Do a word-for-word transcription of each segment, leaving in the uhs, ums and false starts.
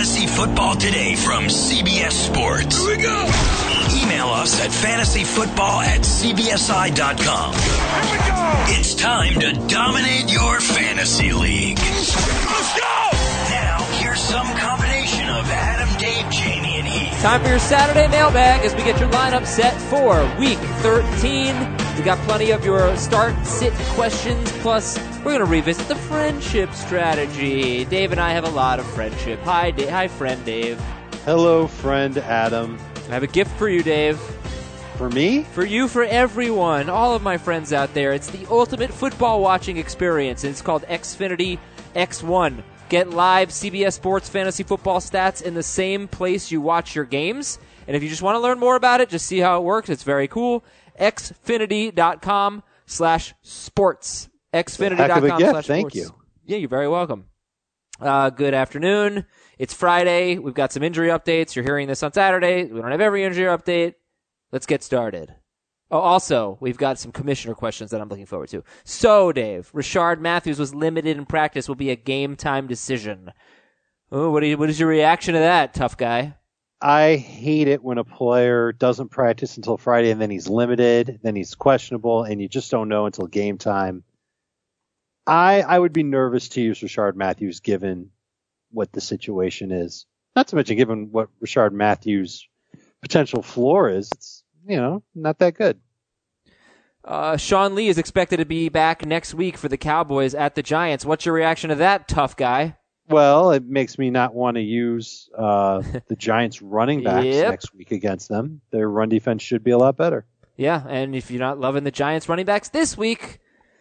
Fantasy Football Today from C B S Sports. Here we go. Email us at fantasyfootball at c b s i dot com. Here we go. It's time to dominate your fantasy league. Let's go. Now, here's some combination of Adam, Dave, Jamie, and Heath. Time for your Saturday mailbag as we get your lineup set for Week thirteen. We got plenty of your start-sit questions, plus we're going to revisit the friendship strategy. Dave and I have a lot of friendship. Hi, Dave. Hi, friend Dave. Hello, friend Adam. I have a gift for you, Dave. For me? For you, for everyone, all of my friends out there. It's the ultimate football watching experience, and it's called Xfinity X one. Get live C B S Sports Fantasy Football stats in the same place you watch your games. And if you just want to learn more about it, just see how it works. It's very cool. Xfinity.com slash sports. Xfinity.com slash sports. Thank you. Yeah, you're very welcome. Uh, good afternoon. It's Friday. We've got some injury updates. You're hearing this on Saturday. We don't have every injury update. Let's get started. Oh, also, we've got some commissioner questions that I'm looking forward to. So, Dave, Rashard Matthews was limited in practice. Will be a game-time decision. Oh, what, do you, what is your reaction to that, tough guy? I hate it when a player doesn't practice until Friday and then he's limited, then he's questionable, and you just don't know until game time. I I would be nervous to use Rashard Matthews given what the situation is. Not to mention given what Rashard Matthews' potential floor is. It's, you know, not that good. Uh, Sean Lee is expected to be back next week for the Cowboys at the Giants. What's your reaction to that, tough guy? Well, it makes me not want to use uh, the Giants running backs Yep. next week against them. Their run defense should be a lot better. Yeah, and if you're not loving the Giants running backs this week,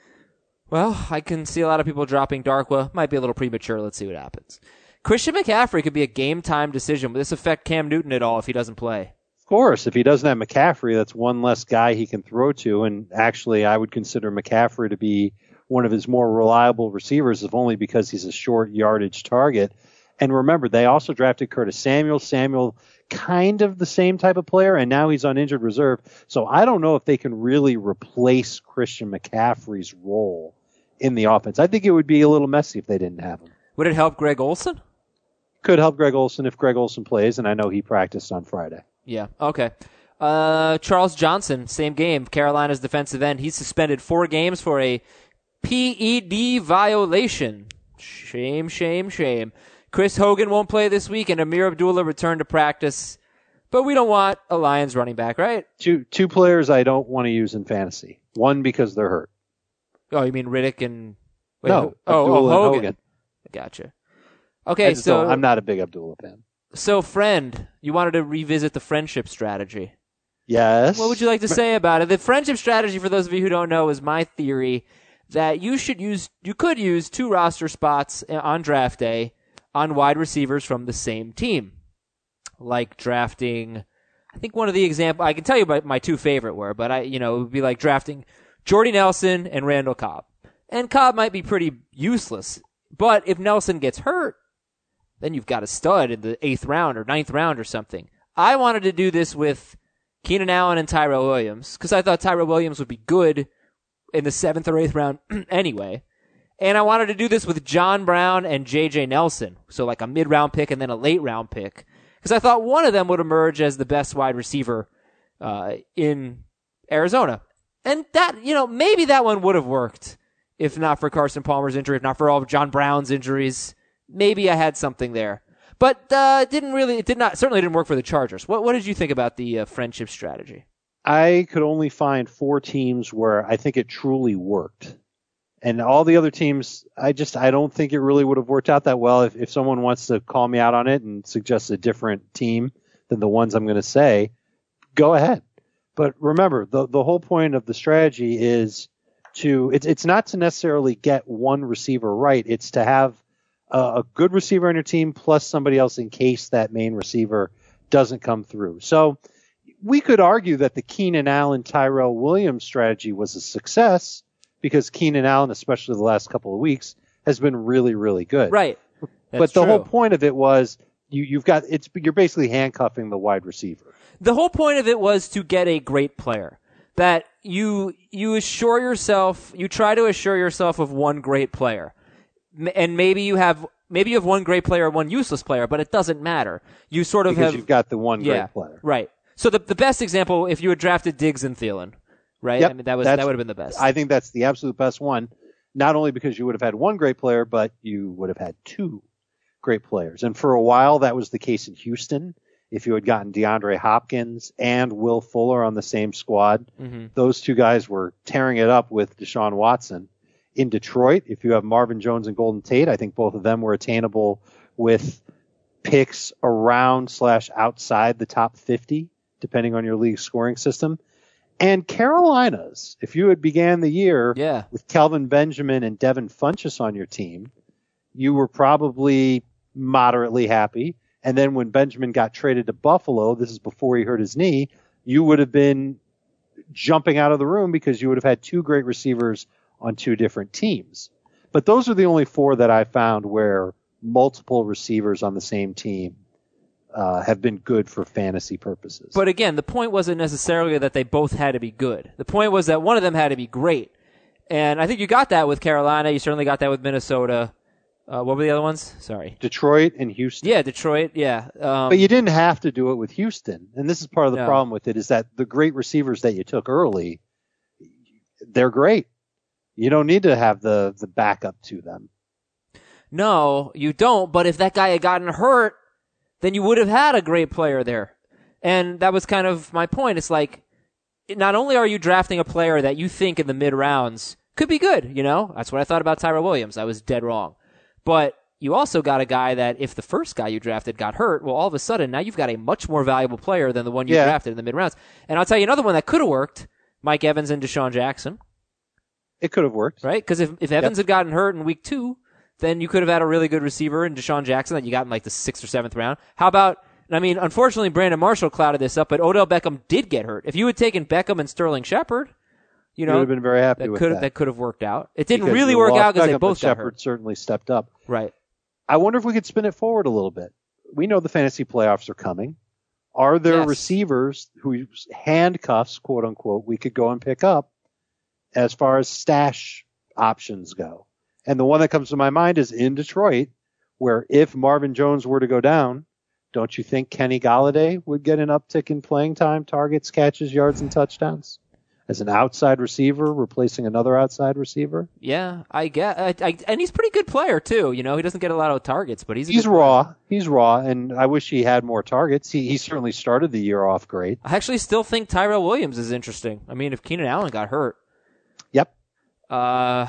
well, I can see a lot of people dropping Darkwa. Might be a little premature. Let's see what happens. Christian McCaffrey could be a game-time decision. Will this affect Cam Newton at all if he doesn't play? Of course, if he doesn't have McCaffrey, that's one less guy he can throw to. And actually, I would consider McCaffrey to be one of his more reliable receivers, if only because he's a short yardage target. And remember, they also drafted Curtis Samuel. Samuel, kind of the same type of player, and now he's on injured reserve. So I don't know if they can really replace Christian McCaffrey's role in the offense. I think it would be a little messy if they didn't have him. Would it help Greg Olsen? Could help Greg Olsen if Greg Olsen plays, and I know he practiced on Friday. Yeah, okay. Uh, Charles Johnson, same game, Carolina's defensive end. He's suspended four games for a P E D violation. Shame, shame, shame. Chris Hogan won't play this week, and Amir Abdullah returned to practice. But we don't want a Lions running back, right? Two two players I don't want to use in fantasy. One because they're hurt. Oh, you mean Riddick and... Wait, no, who? Oh, Abdullah oh, and Hogan. Hogan. Gotcha. Okay, so so... I'm not a big Abdullah fan. So, friend, you wanted to revisit the friendship strategy. Yes. What would you like to say about it? The friendship strategy, for those of you who don't know, is my theory that you should use, you could use two roster spots on draft day on wide receivers from the same team. Like drafting, I think one of the example, I can tell you my, my two favorite were, but I, you know, it would be like drafting Jordy Nelson and Randall Cobb. And Cobb might be pretty useless, but if Nelson gets hurt, then you've got a stud in the eighth round or ninth round or something. I wanted to do this with Keenan Allen and Tyrell Williams because I thought Tyrell Williams would be good in the seventh or eighth round anyway. And I wanted to do this with John Brown and J J Nelson. So like a mid-round pick and then a late-round pick. Because I thought one of them would emerge as the best wide receiver uh, in Arizona. And that, you know, maybe that one would have worked if not for Carson Palmer's injury, if not for all of John Brown's injuries. Maybe I had something there. But uh, it didn't really, it did not, certainly didn't work for the Chargers. What, what did you think about the uh, friendship strategy? I could only find four teams where I think it truly worked. And all the other teams, I just, I don't think it really would have worked out that well. If, if someone wants to call me out on it and suggest a different team than the ones I'm going to say, go ahead. But remember, the, the whole point of the strategy is to, it's, it's not to necessarily get one receiver right. It's to have a, a good receiver on your team plus somebody else in case that main receiver doesn't come through. So we could argue that the Keenan Allen, Tyrell Williams strategy was a success because Keenan Allen, especially the last couple of weeks, has been really, really good. Right. That's but the true. whole point of it was you, you've got, it's, you're basically handcuffing the wide receiver. The whole point of it was to get a great player. That you, you assure yourself, you try to assure yourself of one great player. And maybe you have maybe you have one great player, one useless player, but it doesn't matter. You sort of because have you've got the one yeah, great player. Right. So the the best example, if you had drafted Diggs and Thielen, right? Yep, I mean, that was that would have been the best. I think that's the absolute best one. Not only because you would have had one great player, but you would have had two great players. And for a while, that was the case in Houston. If you had gotten DeAndre Hopkins and Will Fuller on the same squad, mm-hmm. those two guys were tearing it up with Deshaun Watson. In Detroit, if you have Marvin Jones and Golden Tate, I think both of them were attainable with picks around slash outside the top fifty, depending on your league scoring system. And Carolina's, if you had began the year yeah. with Kelvin Benjamin and Devin Funchess on your team, you were probably moderately happy. And then when Benjamin got traded to Buffalo, this is before he hurt his knee, you would have been jumping out of the room because you would have had two great receivers on two different teams. But those are the only four that I found where multiple receivers on the same team uh, have been good for fantasy purposes. But again, the point wasn't necessarily that they both had to be good. The point was that one of them had to be great. And I think you got that with Carolina. You certainly got that with Minnesota. Uh, what were the other ones? Sorry. Detroit and Houston. Yeah, Detroit, yeah. Um, but you didn't have to do it with Houston. And this is part of the no. problem with it, is that the great receivers that you took early, they're great. You don't need to have the, the backup to them. No, you don't. But if that guy had gotten hurt, then you would have had a great player there. And that was kind of my point. It's like, not only are you drafting a player that you think in the mid rounds could be good, you know? That's what I thought about Tyrell Williams. I was dead wrong. But you also got a guy that if the first guy you drafted got hurt, well, all of a sudden, now you've got a much more valuable player than the one you yeah. drafted in the mid rounds. And I'll tell you another one that could have worked, Mike Evans and Deshaun Jackson. It could have worked. Right? Because if, if Evans yep. had gotten hurt in week two, then you could have had a really good receiver in Deshaun Jackson that you got in like the sixth or seventh round. How about, I mean, unfortunately, Brandon Marshall clouded this up, but Odell Beckham did get hurt. If you had taken Beckham and Sterling Shepard, you know, you would have been very happy that with could that. That could have worked out. It didn't because really you work lost out because they Beckham, both but got Shepard hurt. certainly stepped up. Right. I wonder if we could spin it forward a little bit. We know the fantasy playoffs are coming. Are there yes. receivers whose handcuffs, quote unquote, we could go and pick up as far as stash options go? And the one that comes to my mind is in Detroit, where if Marvin Jones were to go down, don't you think Kenny Golladay would get an uptick in playing time, targets, catches, yards, and touchdowns as an outside receiver, replacing another outside receiver? Yeah, I get, I, I, and he's a pretty good player too. You know, he doesn't get a lot of targets, but he's a he's good raw. player. He's raw, and I wish he had more targets. He he certainly started the year off great. I actually still think Tyrell Williams is interesting. I mean, if Keenan Allen got hurt, yep. Uh,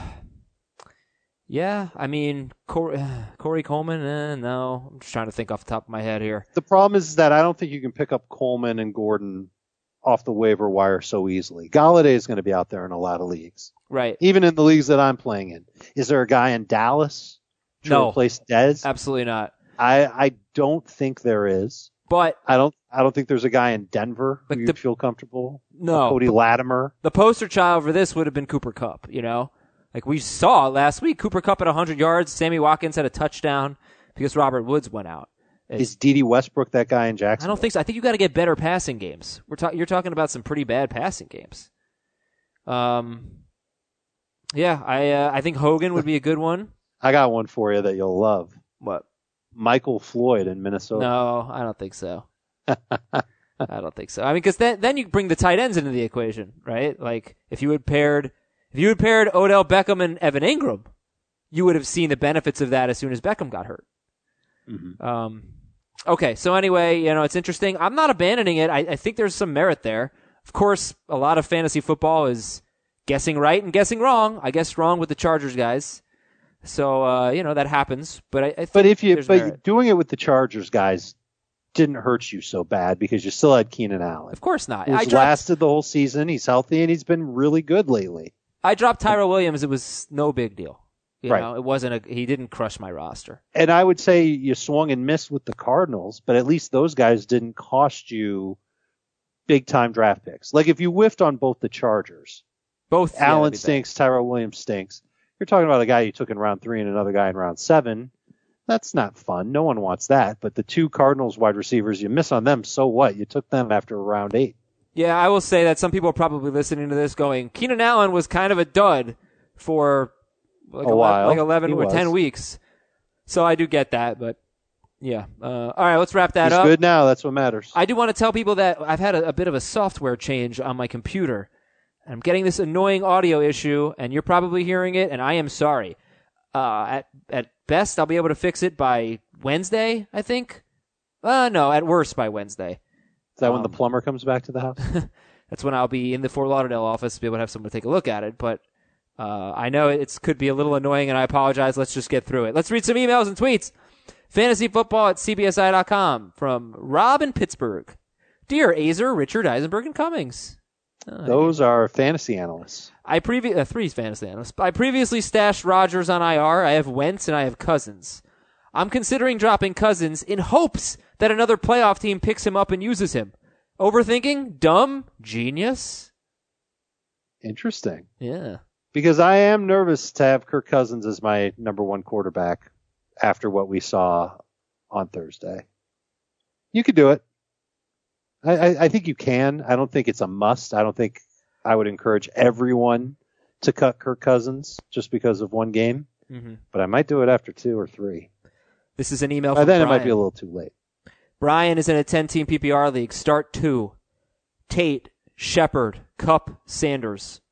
yeah. I mean, Corey, Corey Coleman. Eh, no, I'm just trying to think off the top of my head here. The problem is that I don't think you can pick up Coleman and Gordon off the waiver wire so easily. Golladay is going to be out there in a lot of leagues. Right. Even in the leagues that I'm playing in. Is there a guy in Dallas to no, replace Dez? Absolutely not. I, I don't think there is. But I don't I don't think there's a guy in Denver who the, you'd feel comfortable. No. Cody Latimer. The poster child for this would have been Cooper Kupp, you know? Like we saw last week, Cooper Kupp at one hundred yards, Sammy Watkins had a touchdown because Robert Woods went out. Is Dede Westbrook that guy in Jacksonville? I don't think so. I think you got to get better passing games. We're talking. You're talking about some pretty bad passing games. Um, yeah, I uh, I think Hogan would be a good one. I got one for you that you'll love. What? Michael Floyd in Minnesota. No, I don't think so. I don't think so. I mean, because then then you bring the tight ends into the equation, right? Like if you had paired if you had paired Odell Beckham and Evan Ingram, you would have seen the benefits of that as soon as Beckham got hurt. Mm-hmm. Um. Okay, so anyway, you know, it's interesting. I'm not abandoning it. I, I think there's some merit there. Of course, a lot of fantasy football is guessing right and guessing wrong. I guess wrong with the Chargers guys. So, uh, you know, that happens. But I, I think but if you, there's but merit. doing it with the Chargers guys didn't hurt you so bad because you still had Keenan Allen. Of course not. He's I dropped, lasted the whole season. He's healthy and he's been really good lately. I dropped Tyrell Williams. It was no big deal. You right. know, it wasn't a, he didn't crush my roster. And I would say you swung and missed with the Cardinals, but at least those guys didn't cost you big time draft picks. Like if you whiffed on both the Chargers, both Allen yeah, stinks, Tyrell Williams stinks. You're talking about a guy you took in round three and another guy in round seven. That's not fun. No one wants that. But the two Cardinals wide receivers, you miss on them. So what? You took them after round eight. Yeah, I will say that some people are probably listening to this going, Keenan Allen was kind of a dud for like, a eleven, while. like eleven He or was. ten weeks. So I do get that, but yeah. Uh, all right, let's wrap that He's up. good now. That's what matters. I do want to tell people that I've had a, a bit of a software change on my computer. I'm getting this annoying audio issue, and you're probably hearing it, and I am sorry. Uh, at at best, I'll be able to fix it by Wednesday, I think. Uh, no, at worst by Wednesday. Is that um, when the plumber comes back to the house? That's when I'll be in the Fort Lauderdale office to be able to have someone take a look at it. But uh, I know it could be a little annoying, and I apologize. Let's just get through it. Let's read some emails and tweets. Fantasy football at C B S I dot com from Rob in Pittsburgh. Dear Azer, Richard, Eisenberg, and Cummings. Oh, Those are fantasy analysts. I previ- uh, three fantasy analysts. I previously stashed Rodgers on I R. I have Wentz and I have Cousins. I'm considering dropping Cousins in hopes that another playoff team picks him up and uses him. Overthinking? Dumb? Genius? Interesting. Yeah. Because I am nervous to have Kirk Cousins as my number one quarterback after what we saw on Thursday. You could do it. I, I, I think you can. I don't think it's a must. I don't think I would encourage everyone to cut Kirk Cousins just because of one game. Mm-hmm. But I might do it after two or three. This is an email By from then Brian. it might be a little too late. Brian is in a ten-team P P R league. Start two. Tate, Shepard, Kupp, Sanders.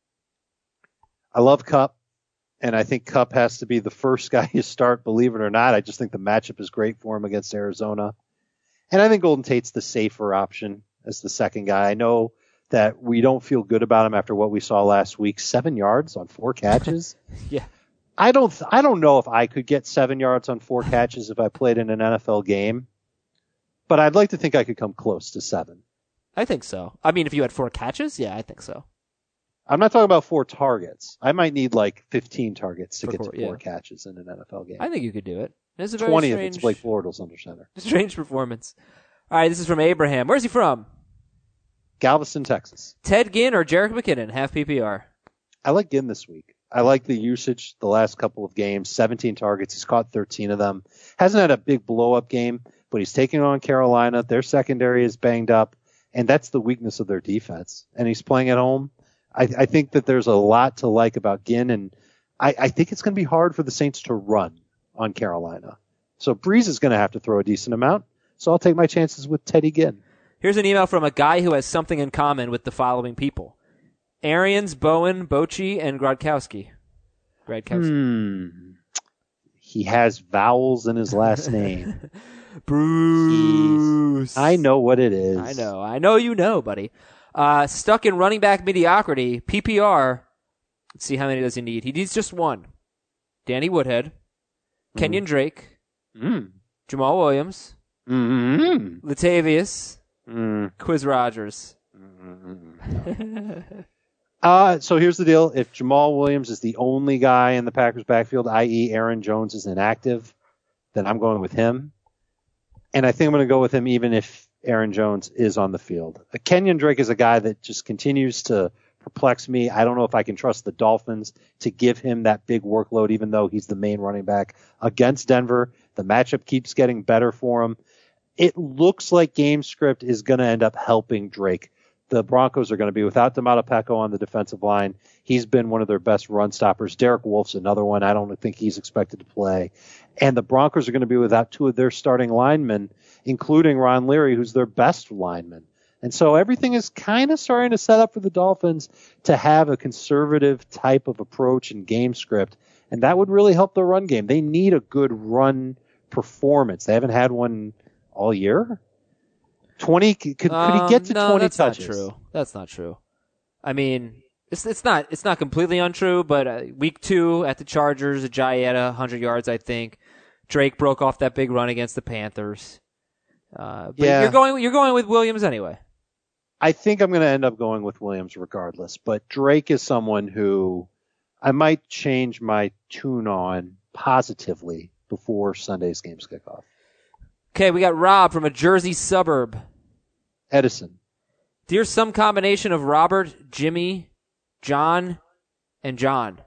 I love Kupp, and I think Kupp has to be the first guy you start, believe it or not. I just think the matchup is great for him against Arizona. And I think Golden Tate's the safer option as the second guy. I know that we don't feel good about him after what we saw last week. Seven yards on four catches. Yeah. I don't, th- I don't know if I could get seven yards on four catches if I played in an N F L game, but I'd like to think I could come close to seven. I think so. I mean, if you had four catches, yeah, I think so. I'm not talking about four targets. I might need like fifteen targets to For get four, to four yeah. catches in an N F L game. I think you could do it. It's a very twenty strange, if it's Blake Bortles under center. strange performance. All right, this is from Abraham. Where's he from? Galveston, Texas. Ted Ginn or Jerick McKinnon, half P P R. I like Ginn this week. I like the usage the last couple of games. seventeen targets. He's caught thirteen of them. Hasn't had a big blow-up game, but he's taking on Carolina. Their secondary is banged up, and that's the weakness of their defense. And he's playing at home. I, I think that there's a lot to like about Ginn, and I, I think it's going to be hard for the Saints to run on Carolina. So Breeze is going to have to throw a decent amount. So I'll take my chances with Teddy Ginn. Here's an email from a guy who has something in common with the following people. Arians, Bowen, Bochy, and Grodkowski. Grodkowski. Hmm. He has vowels in his last name. Bruce. He's, I know what it is. I know. I know you know, buddy. Uh, stuck in running back mediocrity, P P R. Let's see, how many does he need? He needs just one. Danny Woodhead, mm. Kenyon Drake, mm. Jamal Williams, mm-hmm. Latavius, mm. Quiz Rogers. Mm-hmm. uh, so here's the deal. If Jamal Williams is the only guy in the Packers backfield, that is. Aaron Jones is inactive, then I'm going with him. And I think I'm going to go with him even if Aaron Jones is on the field. Uh, Kenyon Drake is a guy that just continues to perplex me. I don't know if I can trust the Dolphins to give him that big workload, even though he's the main running back against Denver. The matchup keeps getting better for him. It looks like game script is going to end up helping Drake. The Broncos are going to be without Dematopeko on the defensive line. He's been one of their best run stoppers. Derek Wolf's another one. I don't think he's expected to play. And the Broncos are going to be without two of their starting linemen, including Ron Leary, who's their best lineman. And so everything is kind of starting to set up for the Dolphins to have a conservative type of approach and game script. And that would really help the run game. They need a good run performance. They haven't had one all year. twenty could, could um, he get to no, twenty that's touches? Not true. That's not true. I mean, it's it's not it's not completely untrue, but uh, week two at the Chargers, Ajayi had one hundred yards, I think. Drake broke off that big run against the Panthers. Uh, but yeah. you're going you're going with Williams anyway. I think I'm going to end up going with Williams regardless, but Drake is someone who I might change my tune on positively before Sunday's games kick off. Okay, we got Rob from a Jersey suburb. Edison. Dear some combination of Robert, Jimmy, John, and John.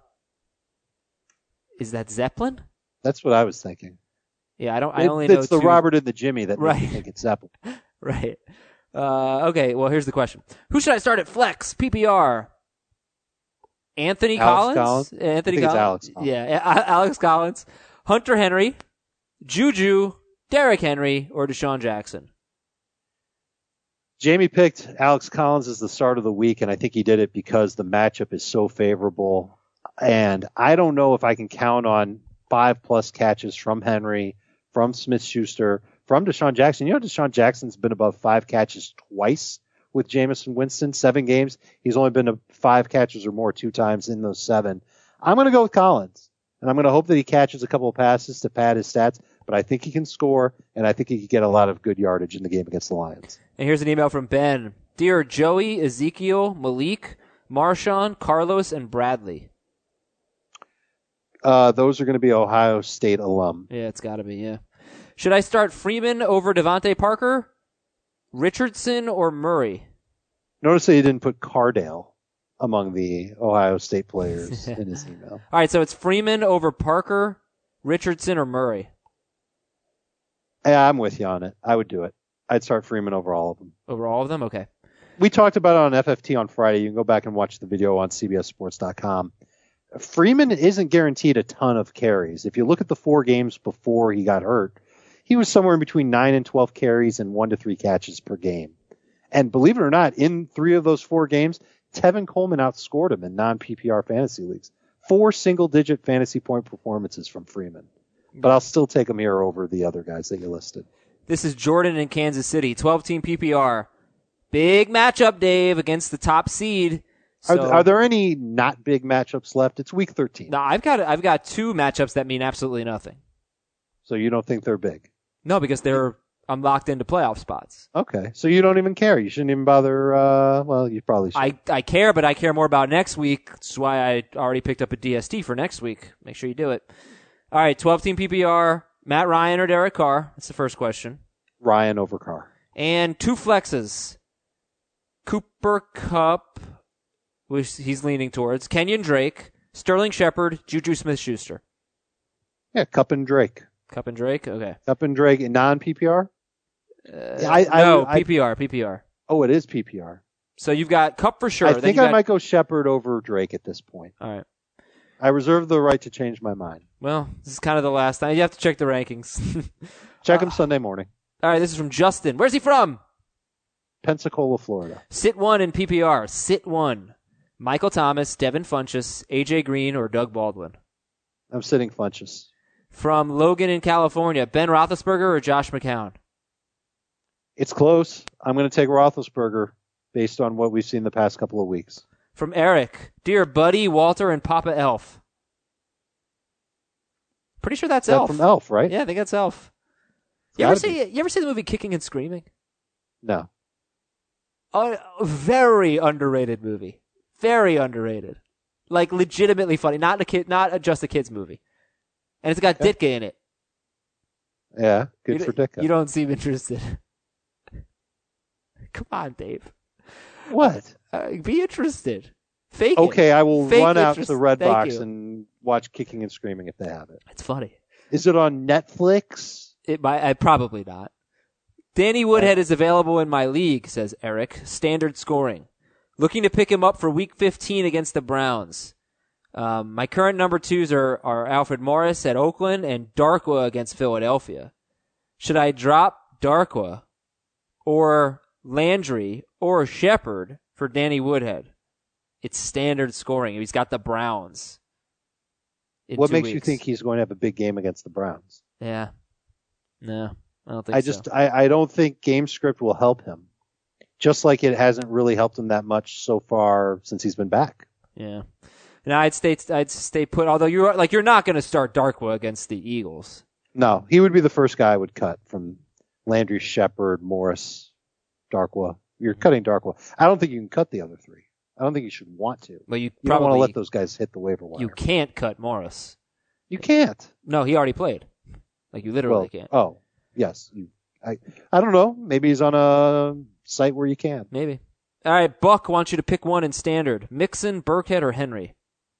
Is that Zeppelin? That's what I was thinking. Yeah, I don't. I it, only it's know It's the two. Robert and the Jimmy that right. make me think it's Zeppelin. Right. Uh, okay, well, here's the question. Who should I start at flex, P P R? Anthony Alex Collins? Collins? Anthony I think Collins? it's Alex Collins. Yeah, Alex Collins. Hunter Henry, Juju, Derrick Henry, or Deshaun Jackson? Jamie picked Alex Collins as the start of the week, and I think he did it because the matchup is so favorable. And I don't know if I can count on five-plus catches from Henry, from Smith-Schuster, from Deshaun Jackson. You know, Deshaun Jackson's been above five catches twice with Jameis Winston, seven games. He's only been to five catches or more two times in those seven. I'm going to go with Collins, and I'm going to hope that he catches a couple of passes to pad his stats, but I think he can score, and I think he could get a lot of good yardage in the game against the Lions. And here's an email from Ben. Dear Joey, Ezekiel, Malik, Marshawn, Carlos, and Bradley. Uh, those are going to be Ohio State alum. Yeah, it's got to be, yeah. Should I start Freeman over Devontae Parker, Richardson, or Murray? Notice that he didn't put Cardale among the Ohio State players in his email. All right, so it's Freeman over Parker, Richardson, or Murray? Yeah, I'm with you on it. I would do it. I'd start Freeman over all of them. Over all of them? Okay. We talked about it on F F T on Friday. You can go back and watch the video on C B S Sports dot com. Freeman isn't guaranteed a ton of carries. If you look at the four games before he got hurt, he was somewhere in between nine and twelve carries and one to three catches per game. And believe it or not, in three of those four games, Tevin Coleman outscored him in non-P P R fantasy leagues. Four single-digit fantasy point performances from Freeman. But I'll still take him here over the other guys that you listed. This is Jordan in Kansas City, twelve-team P P R. Big matchup, Dave, against the top seed. So, are, are there any not big matchups left? It's week thirteen. No, I've got I've got two matchups that mean absolutely nothing. So you don't think they're big? No, because they're I'm locked into playoff spots. Okay, so you don't even care. You shouldn't even bother. Uh, well, you probably should. I, I care, but I care more about next week. That's why I already picked up a D S T for next week. Make sure you do it. All right, twelve-team P P R. Matt Ryan or Derek Carr? That's the first question. Ryan over Carr. And two flexes. Cooper Kupp, which he's leaning towards. Kenyon Drake, Sterling Shepard, Juju Smith-Schuster. Yeah, Kupp and Drake. Kupp and Drake? Okay. Kupp and Drake in non-P P R? Uh, I, I, no, I, P P R, P P R. Oh, it is P P R. So you've got Kupp for sure. I then think got... I might go Shepard over Drake at this point. All right. I reserve the right to change my mind. Well, this is kind of the last time. You have to check the rankings. Check them uh, Sunday morning. All right, this is from Justin. Where's he from? Pensacola, Florida. Sit one in P P R. Sit one. Michael Thomas, Devin Funchess, A J Green, or Doug Baldwin? I'm sitting Funchess. From Logan in California, Ben Roethlisberger or Josh McCown? It's close. I'm going to take Roethlisberger based on what we've seen the past couple of weeks. From Eric, dear Buddy, Walter, and Papa Elf. Pretty sure that's that Elf. From Elf, right? Yeah, I think that's Elf. You ever see? You ever see the movie Kicking and Screaming? No. A very underrated movie. Very underrated. Like legitimately funny. Not a kid. Not just a kids movie. And it's got okay. Ditka in it. Yeah, good you, for Ditka. You don't seem interested. Come on, Dave. What? Uh, be interested. Fake okay, it. I will Fake run interest. out to the Red Thank Box you. and watch Kicking and Screaming if they have it. It's funny. Is it on Netflix? It might. I probably not. Danny Woodhead is available in my league, says Eric. Standard scoring. Looking to pick him up for Week fifteen against the Browns. Um, my current number twos are, are Alfred Morris at Oakland and Darkwa against Philadelphia. Should I drop Darkwa or Landry or Shepard for Danny Woodhead? It's standard scoring. He's got the Browns. What makes weeks. you think he's going to have a big game against the Browns? Yeah. No, I don't think I so. just, I, I don't think game script will help him. Just like it hasn't really helped him that much so far since he's been back. Yeah. And I'd stay, I'd stay put, although you're, like, you're not going to start Darkwa against the Eagles. No, he would be the first guy I would cut from Landry, Shepard, Morris, Darkwa. You're cutting Darkwa. I don't think you can cut the other three. I don't think you should want to. Well, you, you probably, don't want to let those guys hit the waiver wire. You can't cut Morris. You can't. No, he already played. Like, you literally well, can't. Oh, yes. You, I, I don't know. Maybe he's on a site where you can. Maybe. All right, Buck wants you to pick one in standard. Mixon, Burkhead, or Henry?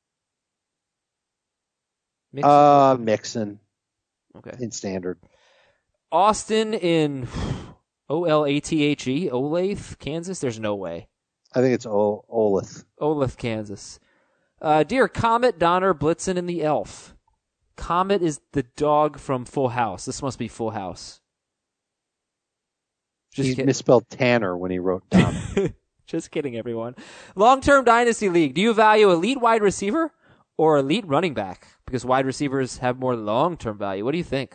Mixon. Uh, Mixon. Okay. In standard. Austin in O L A T H E, Olathe, Kansas? There's no way. I think it's o- Olathe. Olathe, Kansas. Uh, dear Comet, Donner, Blitzen, and the Elf. Comet is the dog from Full House. This must be Full House. Just he kidding. misspelled Tanner when he wrote down. Just kidding, everyone. Long-term dynasty league. Do you value elite wide receiver or elite running back? Because wide receivers have more long-term value. What do you think?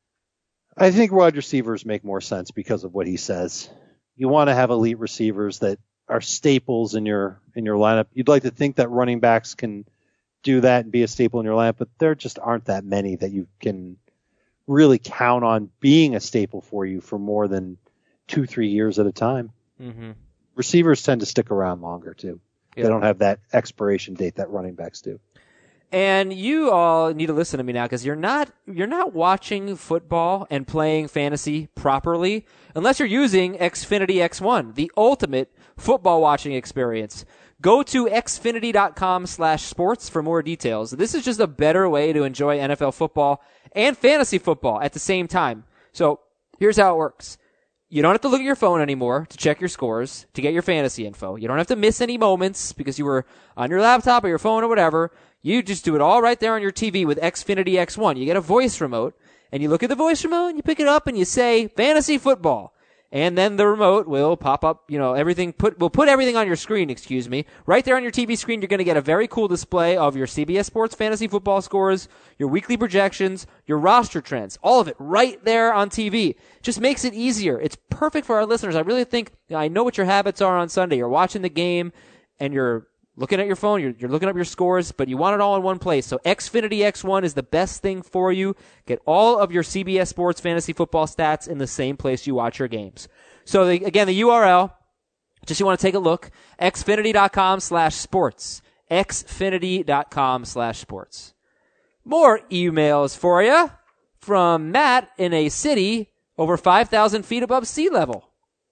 I think wide receivers make more sense because of what he says. You want to have elite receivers that are staples in your in your lineup. You'd like to think that running backs can do that and be a staple in your lineup, but there just aren't that many that you can really count on being a staple for you for more than two, three years at a time. Mm-hmm. Receivers tend to stick around longer, too. Yeah. They don't have that expiration date that running backs do. And you all need to listen to me now because you're not you're not watching football and playing fantasy properly unless you're using Xfinity X one, the ultimate football watching experience. Go to xfinity.com slash sports for more details. This is just a better way to enjoy N F L football and fantasy football at the same time. So here's how it works. You don't have to look at your phone anymore to check your scores, to get your fantasy info. You don't have to miss any moments because you were on your laptop or your phone or whatever. You just do it all right there on your T V with Xfinity X one. You get a voice remote, and you look at the voice remote, and you pick it up, and you say, fantasy football. And then the remote will pop up, you know, everything, put, will put everything on your screen, excuse me. Right there on your T V screen, you're going to get a very cool display of your C B S Sports fantasy football scores, your weekly projections, your roster trends, all of it right there on T V. Just makes it easier. It's perfect for our listeners. I really think, you know, I know what your habits are on Sunday. You're watching the game, and you're looking at your phone, you're, you're looking up your scores, but you want it all in one place. So Xfinity X one is the best thing for you. Get all of your C B S Sports fantasy football stats in the same place you watch your games. So the, again, the U R L, just you want to take a look, xfinity.com slash sports. xfinity.com slash sports. More emails for you from Matt in a city over five thousand feet above sea level.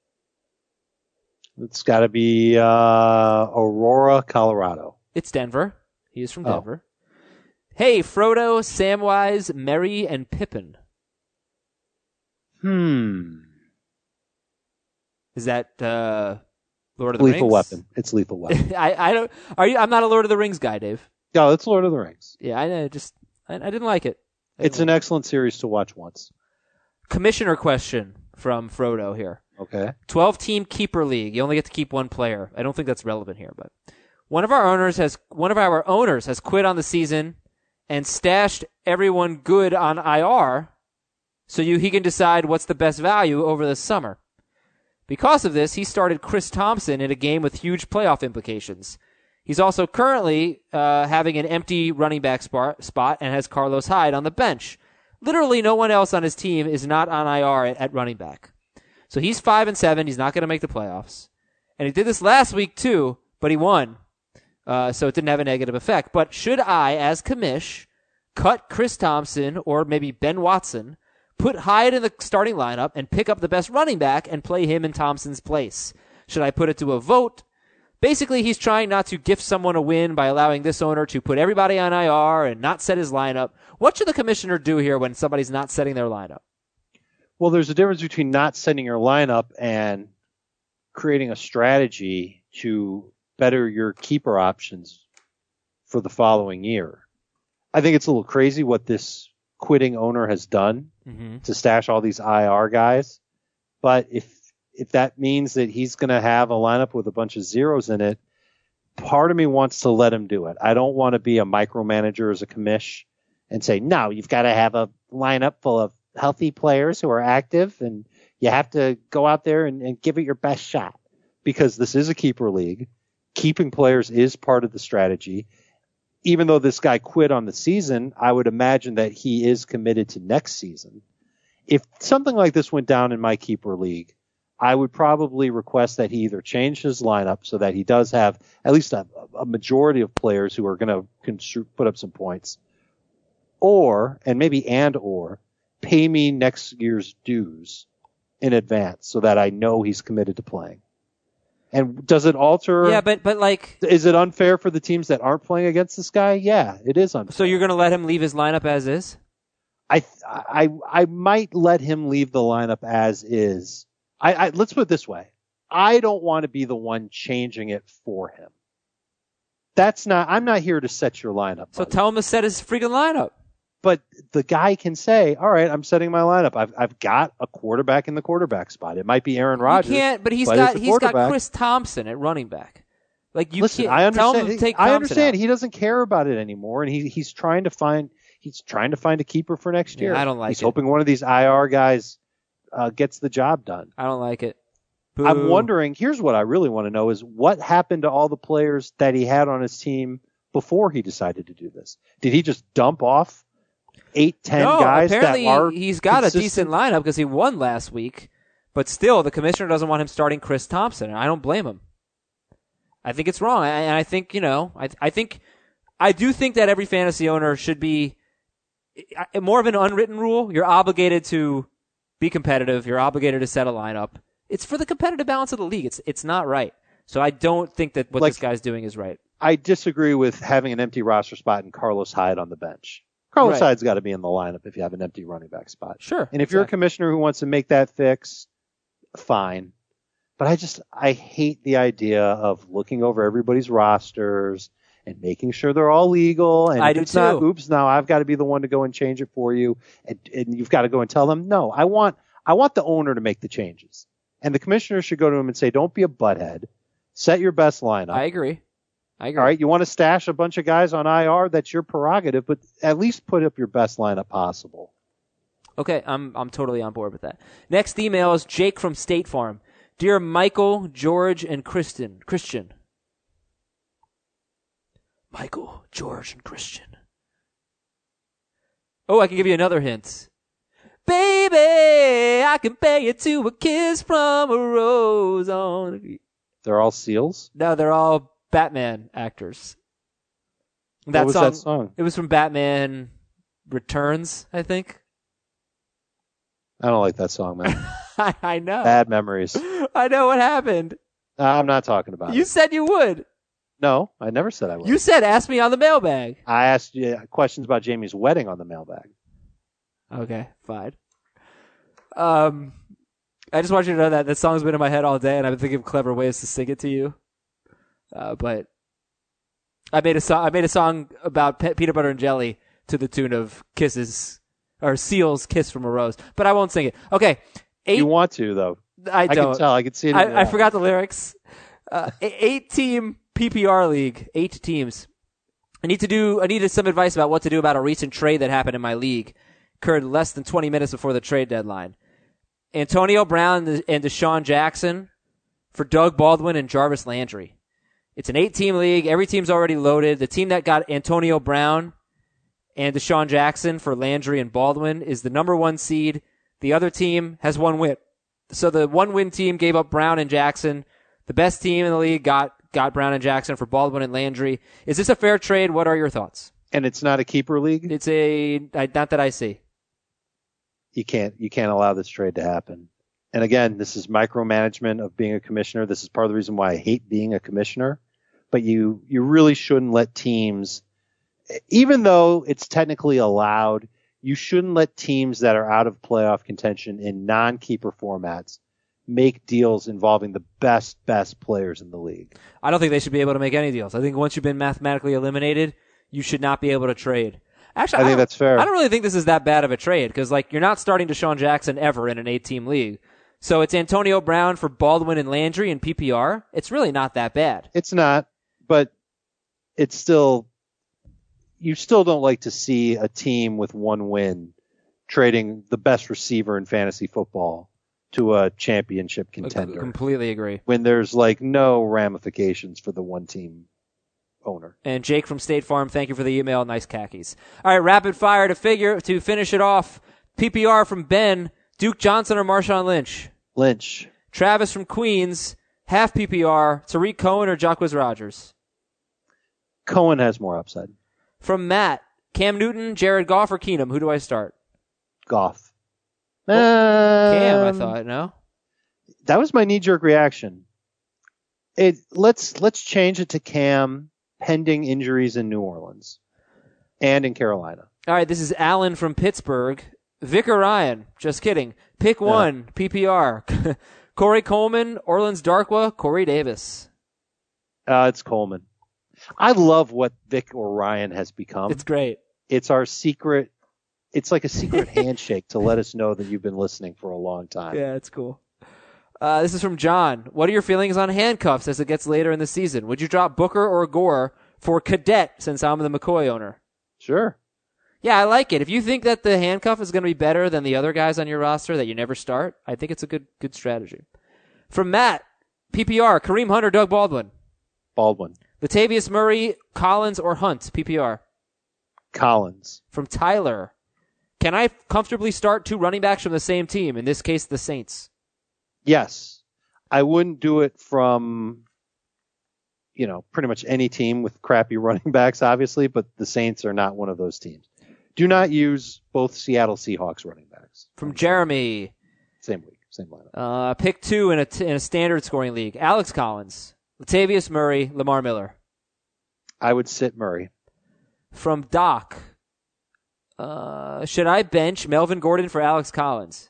It's got to be uh, Aurora, Colorado. It's Denver. He is from Oh. Denver. Hey, Frodo, Samwise, Merry, and Pippin. Hmm. Is that uh, Lord of the Lethal Rings? Weapon. It's Lethal Weapon. I, I don't. Are you? I'm not a Lord of the Rings guy, Dave. No, it's Lord of the Rings. Yeah, I know. Just I, I didn't like it. I It's didn't an excellent series to watch once. Commissioner question from Frodo here. Okay. twelve-team keeper league. You only get to keep one player. I don't think that's relevant here, but one of our owners has one of our owners has quit on the season and stashed everyone good on I R, so you he can decide what's the best value over the summer. Because of this, he started Chris Thompson in a game with huge playoff implications. He's also currently uh, having an empty running back spot, spot and has Carlos Hyde on the bench. Literally, no one else on his team is not on I R at, at running back. So he's five and seven. He's not going to make the playoffs, and he did this last week too, but he won, uh, so it didn't have a negative effect. But should I, as commish, cut Chris Thompson or maybe Ben Watson, put Hyde in the starting lineup, and pick up the best running back and play him in Thompson's place? Should I put it to a vote? Basically, he's trying not to gift someone a win by allowing this owner to put everybody on I R and not set his lineup. What should the commissioner do here when somebody's not setting their lineup? Well, there's a difference between not setting your lineup and creating a strategy to better your keeper options for the following year. I think it's a little crazy what this quitting owner has done Mm-hmm. to stash all these I R guys. But if if that means that he's going to have a lineup with a bunch of zeros in it, part of me wants to let him do it. I don't want to be a micromanager as a commish and say, no, you've got to have a lineup full of healthy players who are active, and you have to go out there and, and give it your best shot, because this is a keeper league. Keeping players is part of the strategy. Even though this guy quit on the season, I would imagine that he is committed to next season. If something like this went down in my keeper league, I would probably request that he either change his lineup so that he does have at least a, a majority of players who are going to put up some points, or, and maybe and or, pay me next year's dues in advance so that I know he's committed to playing. And does it alter? Yeah, but but like, Is it unfair for the teams that aren't playing against this guy? Yeah, it is unfair. so you're going to let him leave his lineup as is? I I I might let him leave the lineup as is. I, I let's put it this way. I don't want to be the one changing it for him. That's not. I'm not here to set your lineup. So buddy. tell him to set his freaking lineup. but the guy can say, all right, I'm setting my lineup. I've I've got a quarterback in the quarterback spot. It might be Aaron Rodgers. You can't, but he's but got it's a he's got quarterback. Chris Thompson at running back. Like you Listen, can't I tell him understand. to take I Thompson understand. out. He doesn't care about it anymore, and he he's trying to find he's trying to find a keeper for next Yeah, year. I don't like he's it. hoping one of these I R guys uh, gets the job done. I don't like it. I'm Boo. wondering. Here's what I really want to know: is what happened to all the players that he had on his team before he decided to do this? Did he just dump off eight, ten no, guys apparently that are he's got consistent? a decent lineup because he won last week, but still the commissioner doesn't want him starting Chris Thompson, and I don't blame him. I think it's wrong, and I think, you know, I I think I do think that every fantasy owner should be more of an unwritten rule. You're obligated to be competitive. You're obligated to set a lineup. It's for the competitive balance of the league. It's it's not right. So I don't think that what Like- this guy's doing is right. I disagree with having an empty roster spot and Carlos Hyde on the bench. Carlos Right. Hyde's got to be in the lineup if you have an empty running back spot. Sure. And if you're a exactly. commissioner who wants to make that fix, fine. But I just, I hate the idea of looking over everybody's rosters and making sure they're all legal. And I if do it's not, too. oops, now I've got to be the one to go and change it for you. And, and you've got to go and tell them, no, I want, I want the owner to make the changes. And the commissioner should go to him and say, don't be a butthead. Set your best lineup. I agree. I agree. All right, you want to stash a bunch of guys on I R? That's your prerogative, but at least put up your best lineup possible. Okay, I'm I'm totally on board with that. Next email is Jake from State Farm. Dear Michael, George, and Kristen. Christian. Michael, George, and Christian. Oh, I can give you another hint. Baby, I compare you to a kiss from a rose on... They're all SEALs? No, they're all Batman actors. What was that song? It was from Batman Returns, I think. I don't like that song, man. I, I know. Bad memories. I know what happened. Uh, I'm not talking about You it. said you would. No, I never said I would. You said ask me on the mailbag. I asked you questions about Jamie's wedding on the mailbag. Okay, fine. Um, I just want you to know that that song's been in my head all day, and I've been thinking of clever ways to sing it to you. Uh, but I made a song. I made a song about pe- peanut butter and jelly to the tune of "Kisses" or "Seal's Kiss from a Rose," but I won't sing it. Okay, eight. You want to, though. I I don't. can tell. I can see it in your I, I eyes. forgot the lyrics. Uh, eight team P P R league, eight teams. I need to do. I needed some advice about what to do about a recent trade that happened in my league. Occurred less than twenty minutes before the trade deadline. Antonio Brown and Deshaun Jackson for Doug Baldwin and Jarvis Landry. It's an eight-team league. Every team's already loaded. The team that got Antonio Brown and Deshaun Jackson for Landry and Baldwin is the number one seed. The other team has one win. So the one-win team gave up Brown and Jackson. The best team in the league got, got Brown and Jackson for Baldwin and Landry. Is this a fair trade? What are your thoughts? And it's not a keeper league? It's a, I- not that I see. You can't, you can't allow this trade to happen. And again, this is micromanagement of being a commissioner. This is part of the reason why I hate being a commissioner. But you, you really shouldn't let teams, even though it's technically allowed, you shouldn't let teams that are out of playoff contention in non-keeper formats make deals involving the best, best players in the league. I don't think they should be able to make any deals. I think once you've been mathematically eliminated, you should not be able to trade. Actually, I think don't- that's fair. I don't really think this is that bad of a trade because, like, you're not starting Deshaun Jackson ever in an eight-team league. So it's Antonio Brown for Baldwin and Landry in P P R. It's really not that bad. It's not, but it's still, you still don't like to see a team with one win trading the best receiver in fantasy football to a championship contender Completely agree. when there's like no ramifications for the one team owner. And Jake from State Farm, thank you for the email. Nice khakis. All right, rapid fire to figure to finish it off. P P R from Ben, Duke Johnson or Marshawn Lynch? Lynch. Travis from Queens, half P P R, Tariq Cohen or Jacquizz Rodgers? Cohen has more upside. From Matt, Cam Newton, Jared Goff or Keenum? Who do I start? Goff. Cam, I Um, thought, no? That was my knee jerk reaction. It let's let's change it to Cam pending injuries in New Orleans and in Carolina. All right, this is Alan from Pittsburgh. Vic or Ryan? Just kidding. Pick one, P P R. Corey Coleman, Orleans Darkwa, Corey Davis. Uh, it's Coleman. I love what Vic or Ryan has become. It's great. It's our secret it's like a secret handshake to let us know that you've been listening for a long time. Yeah, it's cool. Uh, this is from John. What are your feelings on handcuffs as it gets later in the season? Would you drop Booker or Gore for Cadet since I'm the McCoy owner? Sure. Yeah, I like it. If you think that the handcuff is going to be better than the other guys on your roster that you never start, I think it's a good good strategy. From Matt, P P R, Kareem Hunt or Doug Baldwin? Baldwin. Latavius Murray, Collins or Hunt, P P R? Collins. From Tyler, can I comfortably start two running backs from the same team, in this case the Saints? Yes. I wouldn't do it from, you know, pretty much any team with crappy running backs, obviously, but the Saints are not one of those teams. Do not use both Seattle Seahawks running backs. From Jeremy. Same week, same lineup. Uh, pick two in a, t- in a standard scoring league. Alex Collins, Latavius Murray, Lamar Miller. I would sit Murray. From Doc. Uh, should I bench Melvin Gordon for Alex Collins?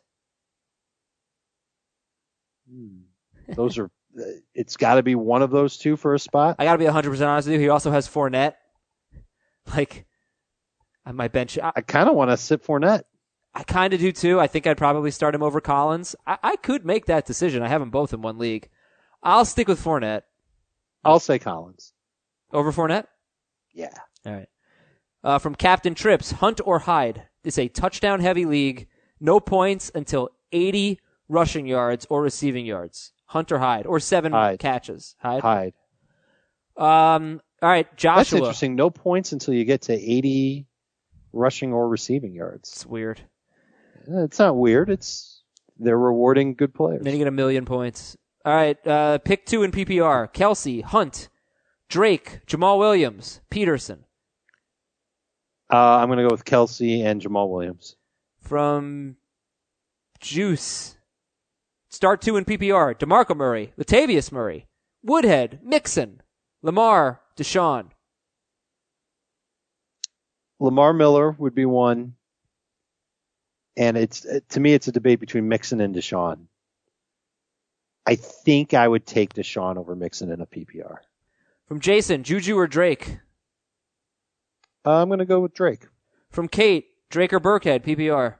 Hmm. Those are, it's got to be one of those two for a spot. I got to be one hundred percent honest with you. He also has Fournette. Like, I might bench. I, I kind of want to sit Fournette. I kind of do too. I think I'd probably start him over Collins. I, I could make that decision. I have them both in one league. I'll stick with Fournette. I'll say Collins. Over Fournette? Yeah. All right. Uh, from Captain Trips, Hunt or Hyde. It's a touchdown-heavy league. No points until eighty rushing yards or receiving yards. Hunt or Hyde. Or seven Hyde. catches. Hyde? Hyde. Um, all right, Joshua. That's interesting. No points until you get to eighty rushing or receiving yards. It's weird. It's not weird. It's they're rewarding good players. Then you get a million points. All right, uh, pick two in P P R. Kelsey, Hunt, Drake, Jamal Williams, Peterson. Uh, I'm going to go with Kelsey and Jamal Williams. From Juice. Start two in P P R. DeMarco Murray, Latavius Murray, Woodhead, Mixon, Lamar, Deshaun. Lamar Miller would be one. And it's to me, it's a debate between Mixon and Deshaun. I think I would take Deshaun over Mixon in a P P R. From Jason, Juju or Drake? Uh, I'm going to go with Drake. From Kate, Drake or Burkhead, P P R?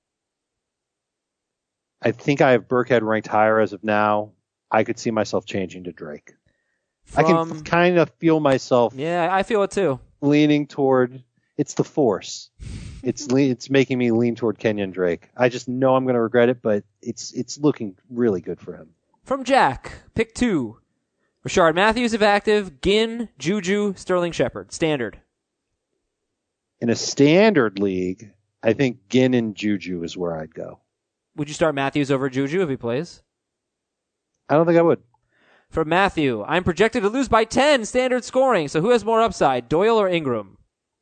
I think I have Burkhead ranked higher as of now. I could see myself changing to Drake. From, I can f- kind of feel myself. Yeah, I feel it too. Leaning toward. It's the force. It's le- it's making me lean toward Kenyon Drake. I just know I'm going to regret it, but it's it's looking really good for him. From Jack, pick two. Rashard Matthews if active, Ginn, Juju, Sterling Shepard. Standard. In a standard league, I think Ginn and Juju is where I'd go. Would you start Matthews over Juju if he plays? I don't think I would. From Matthew, I'm projected to lose by ten standard scoring, so who has more upside, Doyle or Ingram?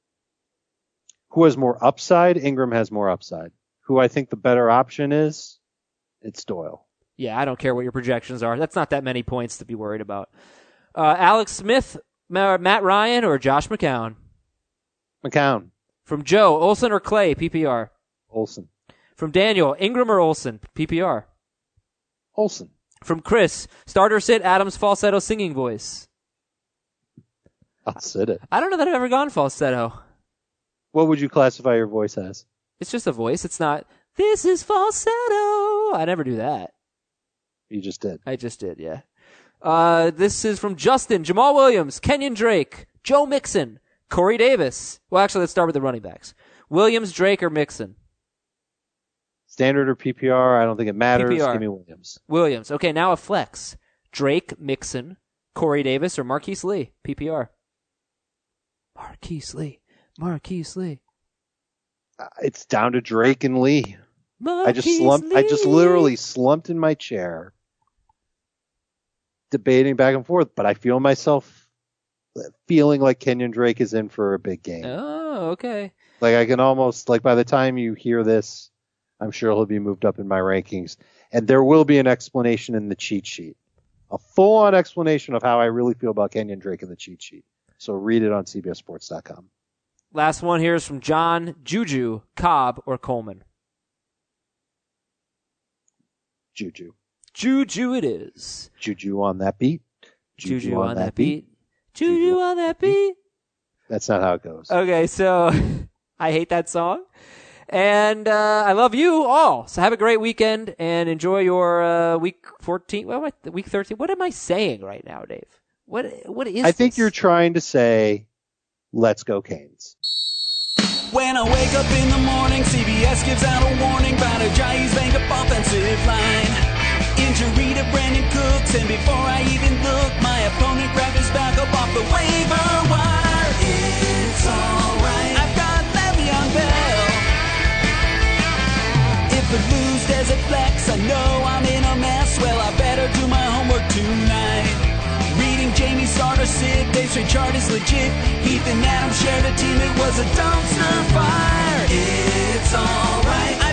Who has more upside? Ingram has more upside. Who I think the better option is? It's Doyle. Yeah, I don't care what your projections are. That's not that many points to be worried about. Uh, Alex Smith, Matt Ryan, or Josh McCown? McCown. From Joe, Olsen or Clay, P P R? Olsen. From Daniel, Ingram or Olsen, P P R? Olsen. From Chris, starter sit Adams falsetto singing voice. I'll sit it. I don't know that I've ever gone falsetto. What would you classify your voice as? It's just a voice. It's not, this is falsetto. I never do that. You just did. I just did, yeah. Uh, this is from Justin, Jamal Williams, Kenyon Drake, Joe Mixon, Corey Davis. Well, actually, let's start with the running backs. Williams, Drake, or Mixon? Standard or P P R? I don't think it matters. P P R. Give me Williams. Williams. Okay, now a flex. Drake, Mixon, Corey Davis, or Marquise Lee? P P R. Marquise Lee. Marquise Lee. Uh, it's down to Drake and Lee. Marquise I just slumped. Lee. I just literally slumped in my chair, debating back and forth. But I feel myself feeling like Kenyon Drake is in for a big game. Oh, okay. Like I can almost like by the time you hear this, I'm sure he'll be moved up in my rankings, and there will be an explanation in the cheat sheet, a full-on explanation of how I really feel about Kenyon Drake in the cheat sheet. So read it on C B S Sports dot com. Last one here is from John, Juju, Cobb, or Coleman? Juju. Juju it is. Juju on that beat. Juju, Juju on, on that beat. beat. Juju on that beat. That's not how it goes. Okay, so I hate that song. And uh, I love you all. So have a great weekend and enjoy your uh, week fourteen. What am I, week thirteen? What am I saying right now, Dave? What What is I think this? you're trying to say, let's go Canes. When I wake up in the morning, C B S gives out a warning about a Giants banged-up offensive line. Injury to Brandon Cooks, and before I even look, my opponent grabbed his back up off the waiver wire. It's alright, I've got Le'Veon Bell. If I lose, there's a flex, I know I'm in a mess. Well, I better do my homework tonight. Reading Jamie Starter, Sid, Dave straight chart is legit. Heath and Adam shared a team, it was a dumpster fire. It's alright,